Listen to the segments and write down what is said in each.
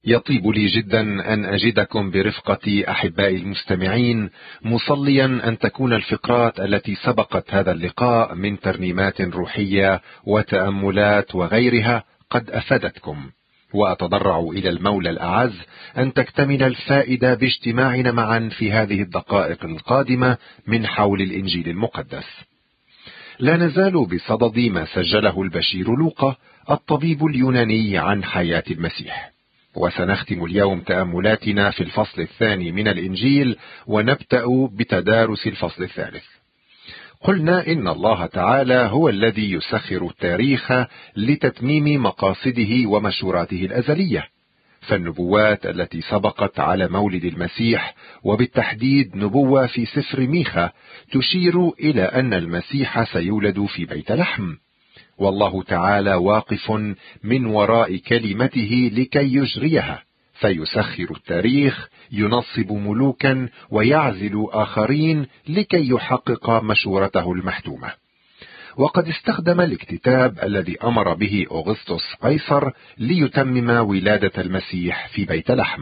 يطيب لي جدا أن أجدكم برفقة أحبائي المستمعين، مصليا أن تكون الفقرات التي سبقت هذا اللقاء من ترنيمات روحية وتأملات وغيرها قد أفادتكم، وأتضرع إلى المولى الأعز أن تكتمل الفائدة باجتماعنا معا في هذه الدقائق القادمة من حول الإنجيل المقدس. لا نزال بصدد ما سجله البشير لوقا الطبيب اليوناني عن حياة المسيح، وسنختم اليوم تأملاتنا في الفصل الثاني من الإنجيل، ونبدأ بتدارس الفصل الثالث. قلنا إن الله تعالى هو الذي يسخر التاريخ لتتميم مقاصده ومشوراته الأزلية، فالنبوات التي سبقت على مولد المسيح، وبالتحديد نبوة في سفر ميخا، تشير إلى أن المسيح سيولد في بيت لحم، والله تعالى واقف من وراء كلمته لكي يجريها، فيسخر التاريخ، ينصب ملوكا ويعزل آخرين لكي يحقق مشورته المحتومة. وقد استخدم الاكتتاب الذي أمر به أغسطس قيصر ليتمم ولادة المسيح في بيت لحم.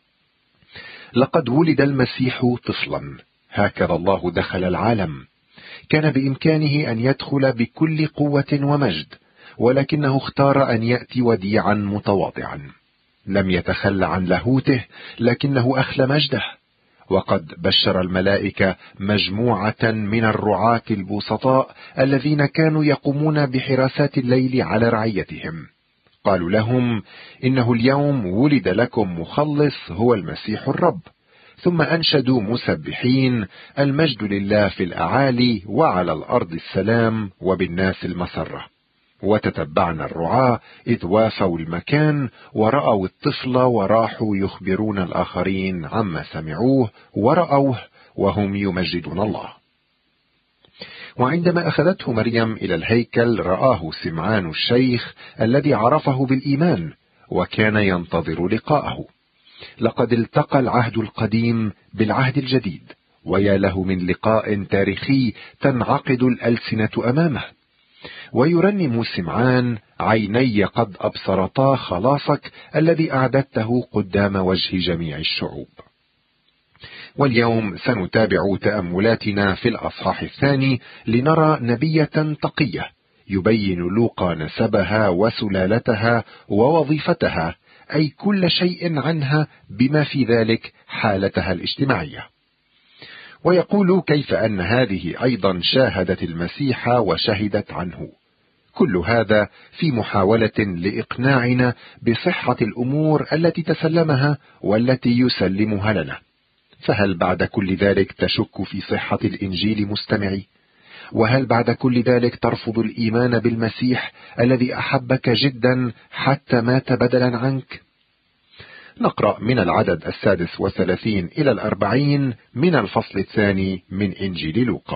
لقد ولد المسيح طفلا، هكذا الله دخل العالم. كان بإمكانه أن يدخل بكل قوة ومجد، ولكنه اختار أن يأتي وديعا متواضعا. لم يتخلى عن لاهوته، لكنه أخلى مجده. وقد بشر الملائكة مجموعة من الرعاة البسطاء الذين كانوا يقومون بحراسات الليل على رعيتهم. قالوا لهم: إنه اليوم ولد لكم مخلص هو المسيح الرب. ثم أنشدوا مسبحين: المجد لله في الأعالي، وعلى الأرض السلام، وبالناس المسرة. وتتبعنا الرعاة إذ وافوا المكان، ورأوا الطفل وراحوا يخبرون الآخرين عما سمعوه ورأوه، وهم يمجدون الله. وعندما أخذته مريم إلى الهيكل، رآه سمعان الشيخ الذي عرفه بالإيمان، وكان ينتظر لقاءه. لقد التقى العهد القديم بالعهد الجديد، ويا له من لقاء تاريخي تنعقد الألسنة أمامه. ويرنم سمعان: عيني قد أبصرتا خلاصك الذي أعددته قدام وجه جميع الشعوب. واليوم سنتابع تأملاتنا في الأصحاح الثاني لنرى نبية تقية يبين لوقا نسبها وسلالتها ووظيفتها، أي كل شيء عنها بما في ذلك حالتها الاجتماعية. ويقول كيف أن هذه أيضا شاهدت المسيح وشهدت عنه. كل هذا في محاولة لإقناعنا بصحة الأمور التي تسلمها والتي يسلمها لنا. فهل بعد كل ذلك تشك في صحة الإنجيل مستمعي؟ وهل بعد كل ذلك ترفض الإيمان بالمسيح الذي أحبك جدا حتى مات بدلا عنك؟ نقرأ من العدد 36 إلى 40 من الفصل الثاني من إنجيل لوقا.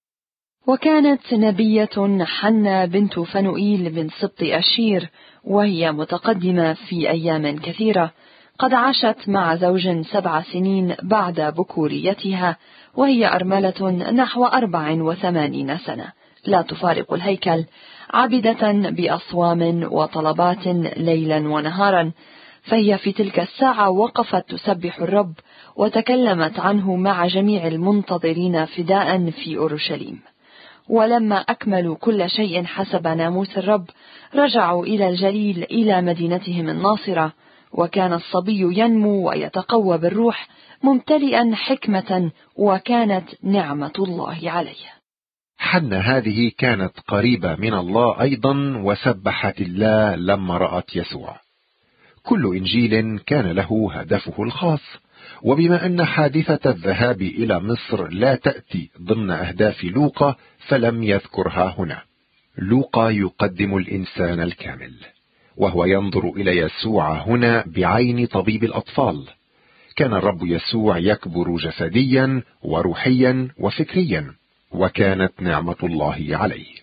وكانت نبية حنا بنت فنوئيل من سبط أشير، وهي متقدمة في أيام كثيرة، قد عاشت مع زوج 7 سنين بعد بكوريتها، وهي أرملة نحو 84 سنة، لا تفارق الهيكل، عابدة بأصوام وطلبات ليلا ونهارا. فهي في تلك الساعة وقفت تسبح الرب، وتكلمت عنه مع جميع المنتظرين فداء في أورشليم. ولما أكملوا كل شيء حسب ناموس الرب، رجعوا إلى الجليل إلى مدينتهم الناصرة. وكان الصبي ينمو ويتقوى بالروح، ممتلئا حكمة، وكانت نعمة الله عليه. حنا هذه كانت قريبة من الله أيضا، وسبحت الله لما رأت يسوع. كل إنجيل كان له هدفه الخاص، وبما أن حادثة الذهاب إلى مصر لا تأتي ضمن أهداف لوقا فلم يذكرها هنا. لوقا يقدم الإنسان الكامل، وهو ينظر إلى يسوع هنا بعين طبيب الأطفال. كان الرب يسوع يكبر جسديا وروحيا وفكريا، وكانت نعمة الله عليه.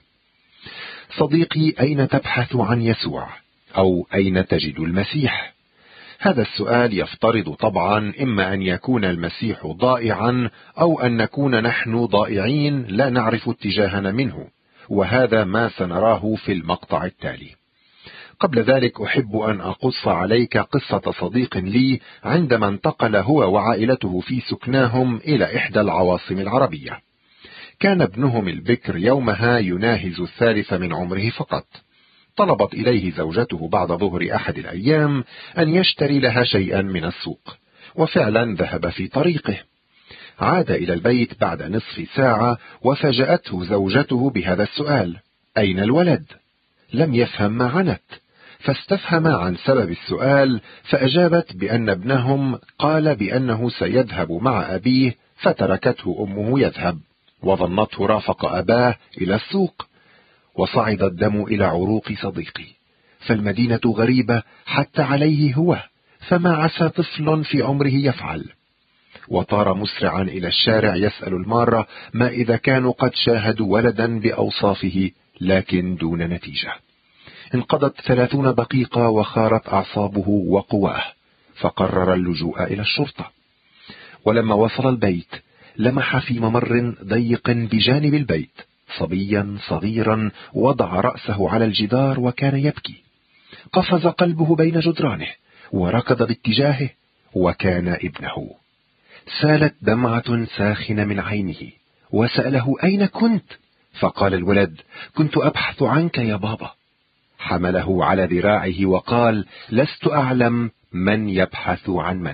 صديقي، أين تبحث عن يسوع؟ أو أين تجد المسيح؟ هذا السؤال يفترض طبعا إما أن يكون المسيح ضائعا، أو أن نكون نحن ضائعين لا نعرف اتجاهنا منه، وهذا ما سنراه في المقطع التالي. قبل ذلك أحب أن أقص عليك قصة صديق لي عندما انتقل هو وعائلته في سكناهم إلى إحدى العواصم العربية. كان ابنهم البكر يومها يناهز 3 من عمره فقط. طلبت إليه زوجته بعد ظهر أحد الأيام أن يشتري لها شيئا من السوق، وفعلا ذهب في طريقه. عاد إلى البيت بعد نصف ساعة وفاجأته زوجته بهذا السؤال: أين الولد؟ لم يفهم ما عنت، فاستفهم عن سبب السؤال، فأجابت بأن ابنهم قال بأنه سيذهب مع أبيه، فتركته أمه يذهب، وظنته رافق أباه إلى السوق. وصعد الدم إلى عروق صديقي، فالمدينة غريبة حتى عليه هو، فما عسى طفل في عمره يفعل. وطار مسرعا إلى الشارع يسأل المارة ما إذا كانوا قد شاهدوا ولدا بأوصافه، لكن دون نتيجة. انقضت 30 دقيقة وخارت أعصابه وقواه، فقرر اللجوء إلى الشرطة. ولما وصل البيت لمح في ممر ضيق بجانب البيت صبيا صغيرا وضع رأسه على الجدار وكان يبكي. قفز قلبه بين جدرانه وركض باتجاهه، وكان ابنه. سالت دمعة ساخنة من عينه، وسأله: أين كنت؟ فقال الولد: كنت أبحث عنك يا بابا. حمله على ذراعه وقال: لست أعلم من يبحث عن من.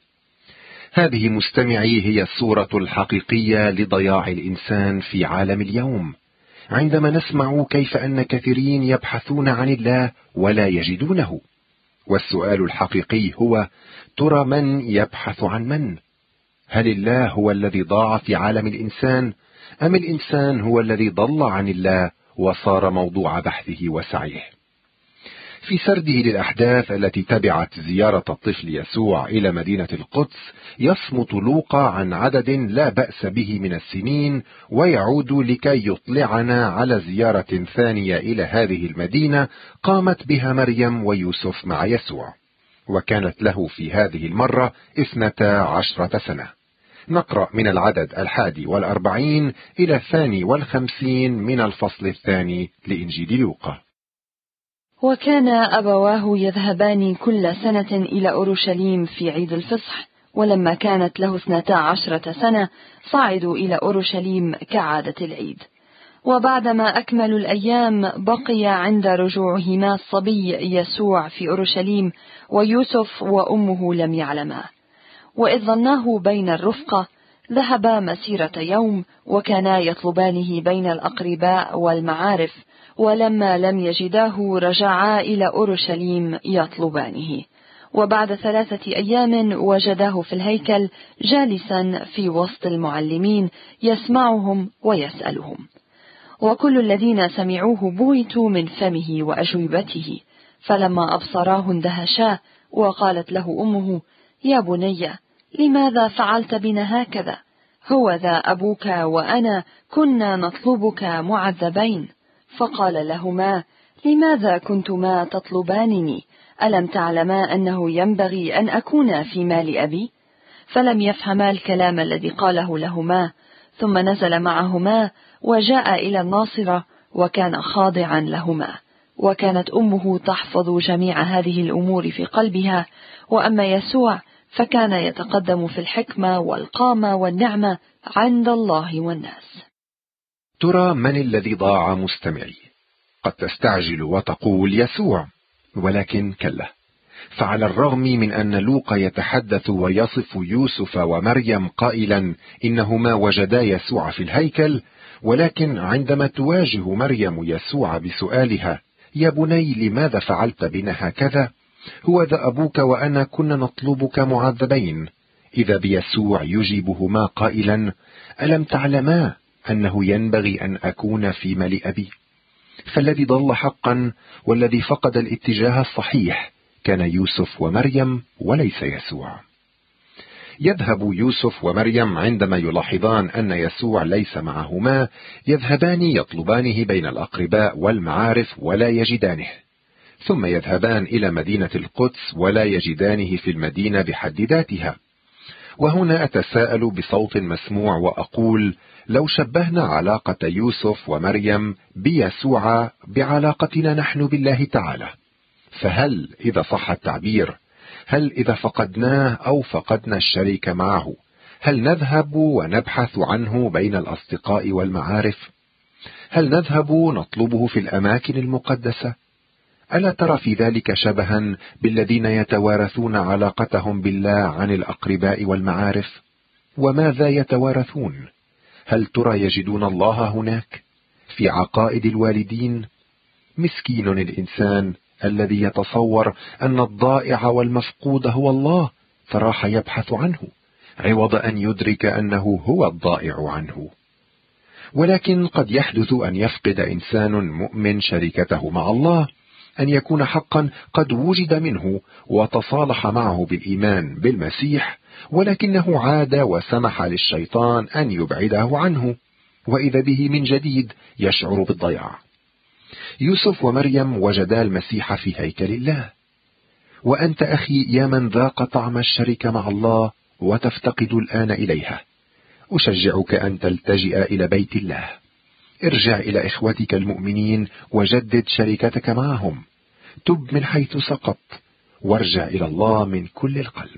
هذه مستمعي هي الصورة الحقيقية لضياع الإنسان في عالم اليوم، عندما نسمع كيف أن كثيرين يبحثون عن الله ولا يجدونه. والسؤال الحقيقي هو: ترى من يبحث عن من؟ هل الله هو الذي ضاع في عالم الإنسان، أم الإنسان هو الذي ضل عن الله وصار موضوع بحثه وسعيه؟ في سرده للأحداث التي تبعت زيارة الطفل يسوع إلى مدينة القدس، يصمت لوقا عن عدد لا بأس به من السنين، ويعود لكي يطلعنا على زيارة ثانية إلى هذه المدينة قامت بها مريم ويوسف مع يسوع، وكانت له في هذه المرة 12 سنة. نقرأ من العدد 41 إلى 52 من الفصل الثاني لإنجيل لوقا. وكان أبواه يذهبان كل سنة إلى أورشليم في عيد الفصح، ولما كانت له 12 سنة صعدوا إلى أورشليم كعادة العيد. وبعدما أكملوا الأيام بقي عند رجوعهما الصبي يسوع في أورشليم، ويوسف وأمه لم يعلما. وإذ ظناه بين الرفقة ذهبا مسيرة يوم، وكانا يطلبانه بين الأقرباء والمعارف، ولما لم يجداه رجعا إلى أورشليم يطلبانه. وبعد 3 أيام وجداه في الهيكل جالسا في وسط المعلمين يسمعهم ويسألهم. وكل الذين سمعوه بهتوا من فمه وأجوبته، فلما أبصراه اندهشا. وقالت له أمه: يا بني، لماذا فعلت بنا هكذا؟ هو ذا أبوك وأنا كنا نطلبك معذبين. فقال لهما: لماذا كنتما تطلبانني؟ ألم تعلما أنه ينبغي أن أكون في مال أبي؟ فلم يفهما الكلام الذي قاله لهما. ثم نزل معهما وجاء إلى الناصرة، وكان خاضعا لهما. وكانت أمه تحفظ جميع هذه الأمور في قلبها. وأما يسوع فكان يتقدم في الحكمة والقامة والنعمة عند الله والناس. ترى من الذي ضاع مستمعي؟ قد تستعجل وتقول يسوع، ولكن كلا. فعلى الرغم من أن لوقا يتحدث ويصف يوسف ومريم قائلا إنهما وجدا يسوع في الهيكل، ولكن عندما تواجه مريم يسوع بسؤالها: يا بني، لماذا فعلت بنا هكذا؟ هو ذا أبوك وأنا كنا نطلبك معذبين، إذا بيسوع يجيبهما قائلا: ألم تعلما أنه ينبغي أن أكون في مال أبي؟ فالذي ضل حقا والذي فقد الاتجاه الصحيح كان يوسف ومريم وليس يسوع. يذهب يوسف ومريم عندما يلاحظان أن يسوع ليس معهما، يذهبان يطلبانه بين الأقرباء والمعارف ولا يجدانه، ثم يذهبان إلى مدينة القدس ولا يجدانه في المدينة بحد ذاتها. وهنا أتساءل بصوت مسموع وأقول: لو شبهنا علاقة يوسف ومريم بيسوع بعلاقتنا نحن بالله تعالى، فهل إذا صح التعبير، هل إذا فقدناه أو فقدنا الشريك معه، هل نذهب ونبحث عنه بين الأصدقاء والمعارف؟ هل نذهب نطلبه في الأماكن المقدسة؟ ألا ترى في ذلك شبها بالذين يتوارثون علاقتهم بالله عن الأقرباء والمعارف؟ وماذا يتوارثون؟ هل ترى يجدون الله هناك في عقائد الوالدين؟ مسكين الإنسان الذي يتصور أن الضائع والمفقود هو الله، فراح يبحث عنه عوض أن يدرك أنه هو الضائع عنه. ولكن قد يحدث أن يفقد إنسان مؤمن شركته مع الله، أن يكون حقا قد وجد منه وتصالح معه بالإيمان بالمسيح، ولكنه عاد وسمح للشيطان أن يبعده عنه، وإذا به من جديد يشعر بالضياع. يوسف ومريم وجدا المسيح في هيكل الله، وأنت أخي يا من ذاق طعم الشركة مع الله وتفتقد الآن إليها، أشجعك أن تلتجئ إلى بيت الله. ارجع إلى إخوتك المؤمنين وجدد شركتك معهم، تب من حيث سقطت وارجع إلى الله من كل القلب.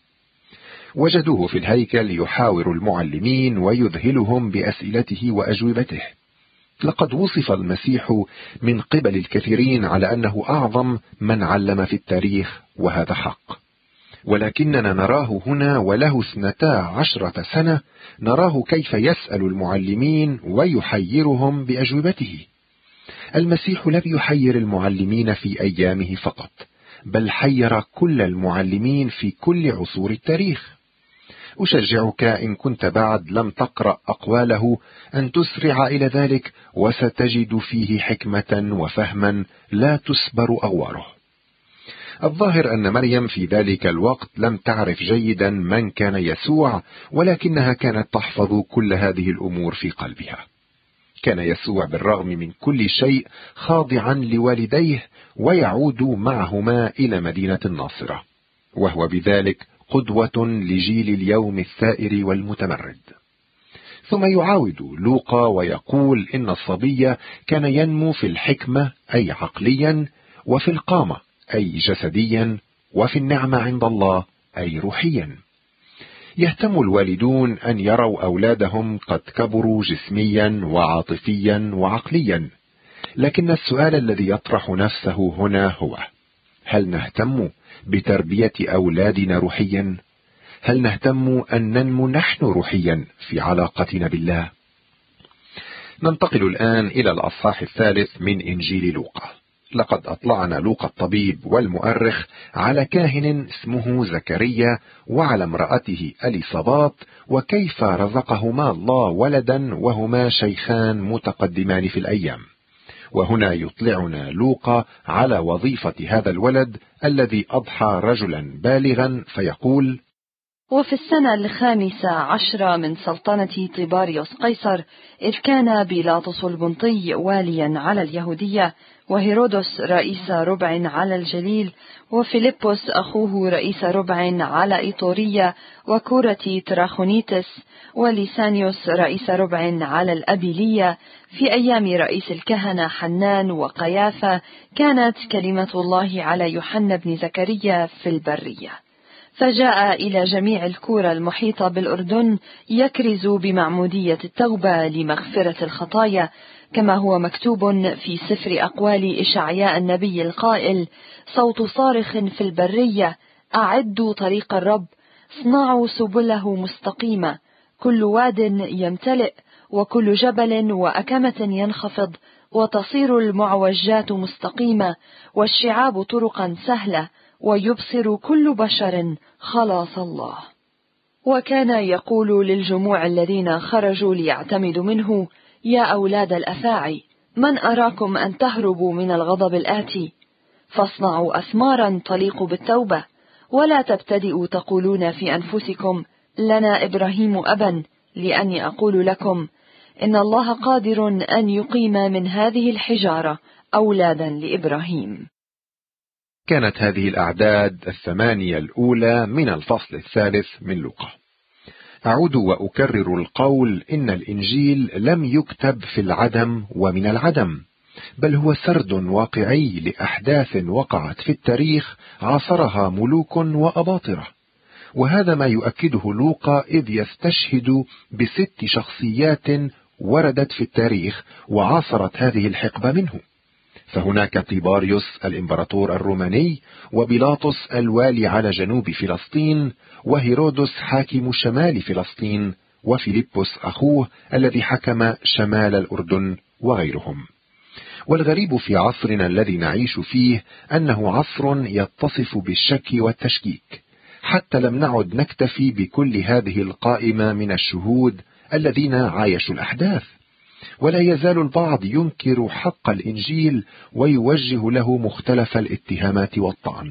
وجدوه في الهيكل يحاور المعلمين ويذهلهم بأسئلته وأجوبته. لقد وصف المسيح من قبل الكثيرين على أنه أعظم من علم في التاريخ، وهذا حق، ولكننا نراه هنا وله 12 سنة، نراه كيف يسأل المعلمين ويحيرهم بأجوبته. المسيح لم يحير المعلمين في أيامه فقط، بل حير كل المعلمين في كل عصور التاريخ. أشجعك إن كنت بعد لم تقرأ أقواله أن تسرع إلى ذلك، وستجد فيه حكمة وفهما لا تسبر أغواره. الظاهر أن مريم في ذلك الوقت لم تعرف جيدا من كان يسوع، ولكنها كانت تحفظ كل هذه الأمور في قلبها. كان يسوع بالرغم من كل شيء خاضعا لوالديه، ويعود معهما إلى مدينة الناصرة، وهو بذلك قدوة لجيل اليوم الثائر والمتمرد. ثم يعاود لوقا ويقول إن الصبي كان ينمو في الحكمة أي عقليا، وفي القامة أي جسديا، وفي النعمة عند الله أي روحيا. يهتم الوالدون أن يروا أولادهم قد كبروا جسميا وعاطفيا وعقليا، لكن السؤال الذي يطرح نفسه هنا هو: هل نهتم بتربية أولادنا روحيا؟ هل نهتم أن ننمو نحن روحيا في علاقتنا بالله؟ ننتقل الآن إلى الأصحاح 3 من إنجيل لوقا. لقد أطلعنا لوقا الطبيب والمؤرخ على كاهن اسمه زكريا وعلى امرأته أليصابات، وكيف رزقهما الله ولدا وهما شيخان متقدمان في الأيام. وهنا يطلعنا لوقا على وظيفة هذا الولد الذي أضحى رجلا بالغا، فيقول: وفي السنة 15 من سلطنة طيباريوس قيصر، إذ كان بيلاطس البنطي واليا على اليهودية، وهيرودس رئيس ربع على الجليل، وفيلبس أخوه رئيس ربع على إيطورية وكورة تراخونيتس، وليسانيوس رئيس ربع على الأبيلية، في أيام رئيس الكهنة حنان وقيافة، كانت كلمة الله على يوحنا بن زكريا في البرية. فجاء إلى جميع الكورة المحيطة بالأردن يكرز بمعمودية التوبة لمغفرة الخطايا، كما هو مكتوب في سفر أقوال إشعياء النبي القائل: صوت صارخ في البرية، أعدوا طريق الرب، اصنعوا سبله مستقيمة، كل واد يمتلئ وكل جبل وأكمة ينخفض، وتصير المعوجات مستقيمة، والشعاب طرقا سهلة، ويبصر كل بشر خلاص الله. وكان يقول للجموع الذين خرجوا ليعتمدوا منه: يا أولاد الأفاعي، من أراكم أن تهربوا من الغضب الآتي؟ فاصنعوا أثمارا تليق بالتوبة، ولا تبتدئوا تقولون في أنفسكم: لنا إبراهيم أبا، لأني أقول لكم إن الله قادر أن يقيم من هذه الحجارة أولادا لإبراهيم. كانت هذه الأعداد 8 الأولى من الفصل 3 من لوقا. أعود وأكرر القول: إن الإنجيل لم يكتب في العدم ومن العدم، بل هو سرد واقعي لأحداث وقعت في التاريخ عاصرها ملوك وأباطرة، وهذا ما يؤكده لوقا إذ يستشهد ب6 شخصيات وردت في التاريخ وعاصرت هذه الحقبة منه. فهناك طيباريوس الإمبراطور الروماني، وبيلاطس الوالي على جنوب فلسطين، وهيرودس حاكم شمال فلسطين، وفيلبس أخوه الذي حكم شمال الأردن، وغيرهم. والغريب في عصرنا الذي نعيش فيه أنه عصر يتصف بالشك والتشكيك، حتى لم نعد نكتفي بكل هذه القائمة من الشهود الذين عايشوا الأحداث، ولا يزال البعض ينكر حق الإنجيل ويوجه له مختلف الاتهامات والطعن.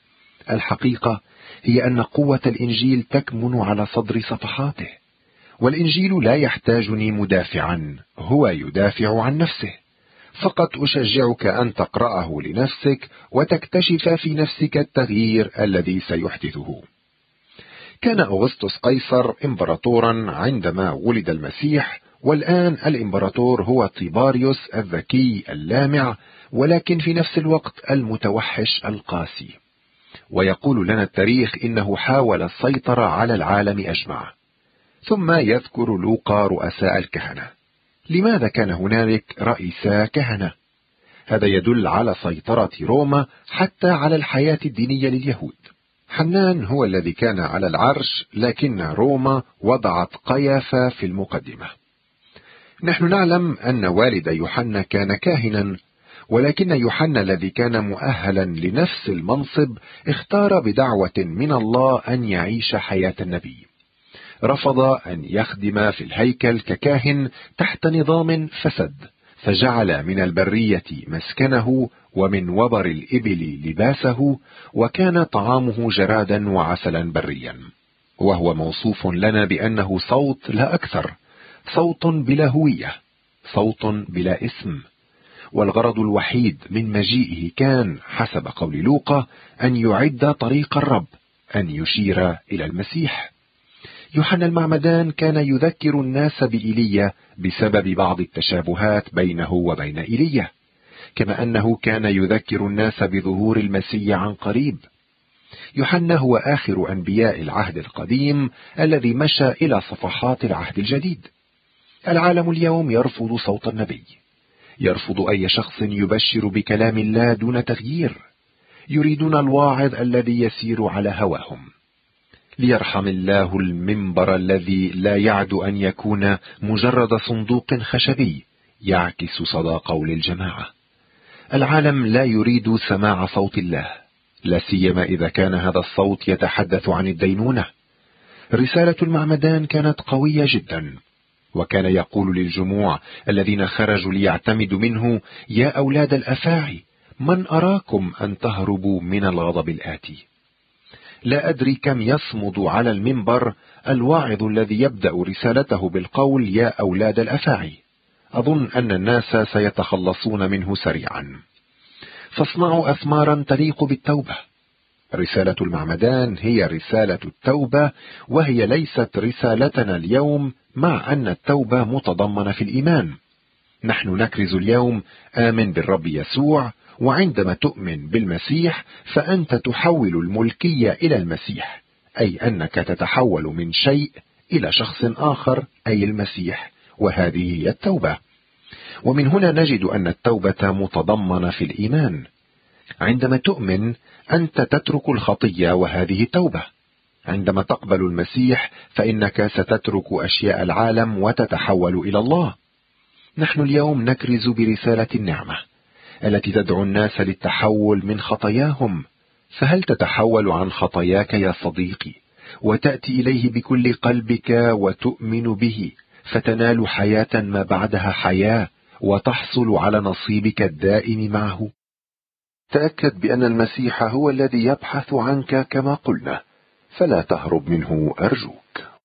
الحقيقة هي أن قوة الإنجيل تكمن على صدر صفحاته، والإنجيل لا يحتاجني مدافعا، هو يدافع عن نفسه. فقط أشجعك أن تقرأه لنفسك وتكتشف في نفسك التغيير الذي سيحدثه. كان أغسطس قيصر إمبراطورا عندما ولد المسيح، والآن الإمبراطور هو طيباريوس الذكي اللامع، ولكن في نفس الوقت المتوحش القاسي. ويقول لنا التاريخ إنه حاول السيطرة على العالم أجمع. ثم يذكر لوقا رؤساء الكهنة. لماذا كان هنالك رئيسا كهنة؟ هذا يدل على سيطرة روما حتى على الحياة الدينية لليهود. حنان هو الذي كان على العرش، لكن روما وضعت قيافة في المقدمة. نحن نعلم أن والد يوحنا كان كاهنا، ولكن يوحنا الذي كان مؤهلا لنفس المنصب اختار بدعوة من الله أن يعيش حياة النبي. رفض أن يخدم في الهيكل ككاهن تحت نظام فسد، فجعل من البرية مسكنه ومن وبر الإبل لباسه، وكان طعامه جرادا وعسلا بريا. وهو موصوف لنا بأنه صوت لا أكثر، صوت بلا هوية، صوت بلا اسم. والغرض الوحيد من مجيئه كان حسب قول لوقا أن يعد طريق الرب، أن يشير إلى المسيح. يوحنا المعمدان كان يذكر الناس بإيليا بسبب بعض التشابهات بينه وبين إيليا، كما أنه كان يذكر الناس بظهور المسيح عن قريب. يوحنا هو آخر أنبياء العهد القديم الذي مشى إلى صفحات العهد الجديد. العالم اليوم يرفض صوت النبي، يرفض أي شخص يبشر بكلام الله دون تغيير، يريدون الواعظ الذي يسير على هواهم. ليرحم الله المنبر الذي لا يعد أن يكون مجرد صندوق خشبي يعكس صدى قول الجماعة. العالم لا يريد سماع صوت الله، لا سيما إذا كان هذا الصوت يتحدث عن الدينونة. رسالة المعمدان كانت قوية جدا، وكان يقول للجموع الذين خرجوا ليعتمدوا منه: يا أولاد الأفاعي، من أراكم أن تهربوا من الغضب الآتي؟ لا أدري كم يصمد على المنبر الواعظ الذي يبدأ رسالته بالقول يا أولاد الأفاعي. أظن أن الناس سيتخلصون منه سريعا. فاصنعوا أثمارا تليق بالتوبة. رسالة المعمدان هي رسالة التوبة، وهي ليست رسالتنا اليوم، مع أن التوبة متضمنة في الإيمان. نحن نكرز اليوم آمن بالرب يسوع، وعندما تؤمن بالمسيح فأنت تحول الملكية إلى المسيح، أي أنك تتحول من شيء إلى شخص آخر، أي المسيح، وهذه هي التوبة. ومن هنا نجد أن التوبة متضمنة في الإيمان. عندما تؤمن أنت تترك الخطية، وهذه توبة. عندما تقبل المسيح فإنك ستترك أشياء العالم وتتحول إلى الله. نحن اليوم نكرز برسالة النعمة التي تدعو الناس للتحول من خطاياهم. فهل تتحول عن خطاياك يا صديقي وتأتي إليه بكل قلبك وتؤمن به، فتنال حياة ما بعدها حياة، وتحصل على نصيبك الدائم معه؟ تأكد بأن المسيح هو الذي يبحث عنك كما قلنا، فلا تهرب منه أرجوك.